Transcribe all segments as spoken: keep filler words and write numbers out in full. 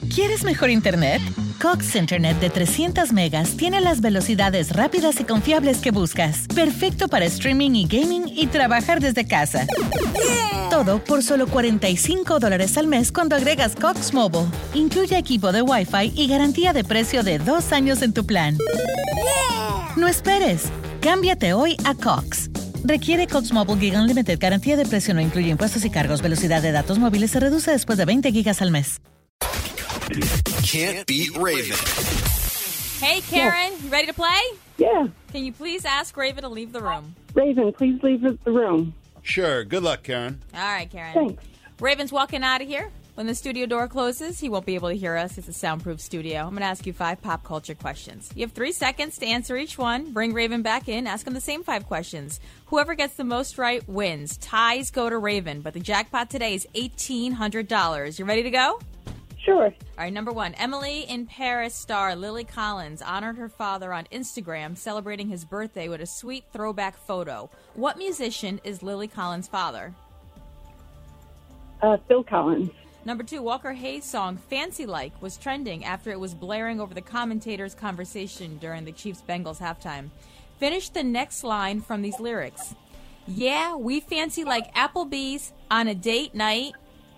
¿Quieres mejor internet? Cox Internet de trescientos megas tiene las velocidades rápidas y confiables que buscas. Perfecto para streaming y gaming y trabajar desde casa. Yeah. Todo por solo cuarenta y cinco dólares al mes cuando agregas Cox Mobile. Incluye equipo de Wi-Fi y garantía de precio de dos años en tu plan. Yeah. No esperes. Cámbiate hoy a Cox. Requiere Cox Mobile Gig Unlimited. Garantía de precio no incluye impuestos y cargos. Velocidad de datos móviles se reduce después de veinte gigas al mes. Can't beat Raven. Hey, Karen, you ready to play? Yeah. Can you please ask Raven to leave the room? Raven, please leave the room. Sure. Good luck, Karen. All right, Karen. Thanks. Raven's walking out of here. When the studio door closes, he won't be able to hear us. It's a soundproof studio. I'm going to ask you five pop culture questions. You have three seconds to answer each one. Bring Raven back in. Ask him the same five questions. Whoever gets the most right wins. Ties go to Raven, but the jackpot today is eighteen hundred dollars. You ready to go? Sure. All right, number one. Emily in Paris star Lily Collins honored her father on Instagram, celebrating his birthday with a sweet throwback photo. What musician is Lily Collins' father? Uh, Phil Collins. Number two, Walker Hayes' song Fancy Like was trending after it was blaring over the commentators' conversation during the Chiefs-Bengals halftime. Finish the next line from these lyrics. Yeah, we fancy like Applebee's on a date night.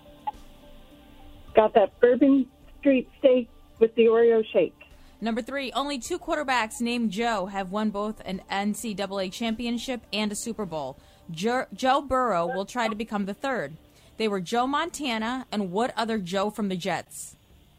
Got that Bourbon Street steak with the Oreo shake. Number three, only two quarterbacks named Joe have won both an N C double A championship and a Super Bowl. Jo- Joe Burrow will try to become the third. They were Joe Montana and what other Joe from the Jets?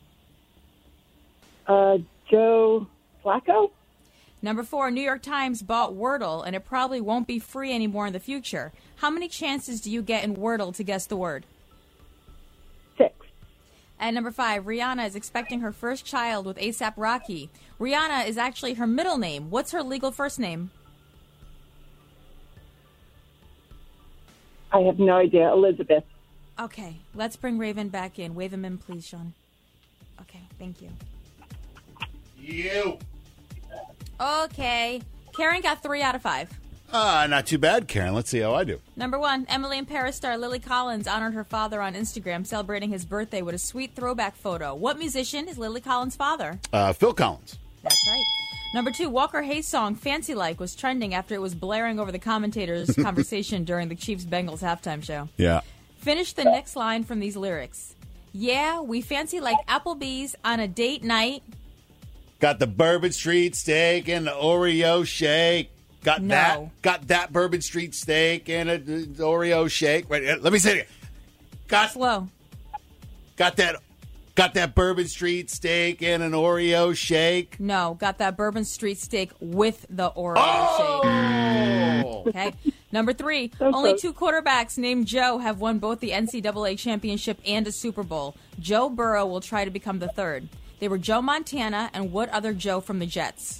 Uh, Joe Flacco? Number four, New York Times bought Wordle, and it probably won't be free anymore in the future. How many chances do you get in Wordle to guess the word? Six. And number five, Rihanna is expecting her first child with A$AP Rocky. Rihanna is actually her middle name. What's her legal first name? I have no idea. Elizabeth. Okay, let's bring Raven back in. Wave him in, please, Sean. Okay, thank you. You. Okay. Karen got three out of five. Ah, uh, not too bad, Karen. Let's see how I do. Number one, Emily in Paris star Lily Collins honored her father on Instagram, celebrating his birthday with a sweet throwback photo. What musician is Lily Collins' father? Uh, Phil Collins. That's right. Number two, Walker Hayes' song Fancy Like was trending after it was blaring over the commentators' conversation during the Chiefs-Bengals halftime show. Yeah. Finish the next line from these lyrics. Yeah, we fancy like Applebee's on a date night. Got the Bourbon Street steak and the Oreo shake. Got No. that. Got that Bourbon Street steak and a, a Oreo shake. Wait, let me say it again. Got Slow. Got that. Got that Bourbon Street steak and an Oreo shake. No, got that Bourbon Street steak with the Oreo Oh! shake. Okay. Number three, So only close. two quarterbacks named Joe have won both the N C double A championship and a Super Bowl. Joe Burrow will try to become the third. They were Joe Montana and what other Joe from the Jets?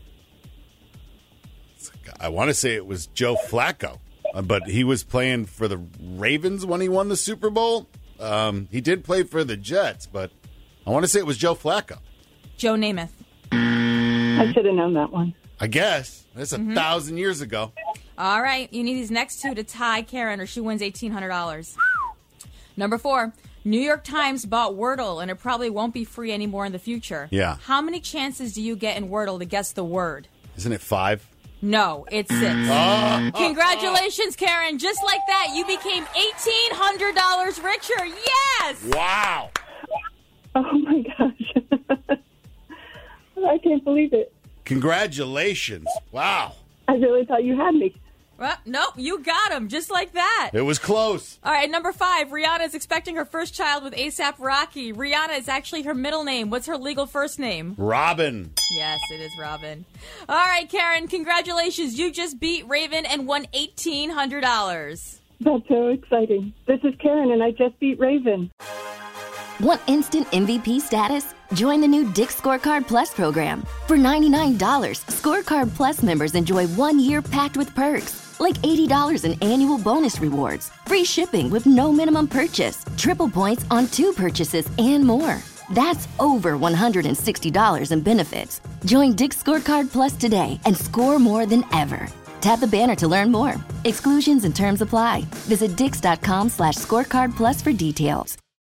I want to say it was Joe Flacco, uh, but he was playing for the Ravens when he won the Super Bowl. Um, he did play for the Jets, but I want to say it was Joe Flacco. Joe Namath. I should have known that one. I guess. That's a Mm-hmm. thousand years ago. All right, you need these next two to tie Karen or she wins eighteen hundred dollars. Number four, New York Times bought Wordle, and it probably won't be free anymore in the future. Yeah. How many chances do you get in Wordle to guess the word? Isn't it five? No, it's six. Oh, Congratulations, Karen. Just like that, you became eighteen hundred dollars richer. Yes! wow. Oh, my gosh. I can't believe it. Congratulations. Wow. I really thought you had me. Well, nope, you got him. Just like that. It was close. All right, number five, Rihanna is expecting her first child with A$AP Rocky. Rihanna is actually her middle name. What's her legal first name? Robin. Yes, it is Robin. All right, Karen, congratulations. You just beat Raven and won eighteen hundred dollars. That's so exciting. This is Karen, and I just beat Raven. Want instant M V P status? Join the new Dick's Scorecard Plus program. For ninety-nine dollars, Scorecard Plus members enjoy one year packed with perks, like eighty dollars in annual bonus rewards, free shipping with no minimum purchase, triple points on two purchases, and more. That's over one hundred sixty dollars in benefits. Join Dick's Scorecard Plus today and score more than ever. Tap the banner to learn more. Exclusions and terms apply. Visit dix.com slash scorecard plus for details.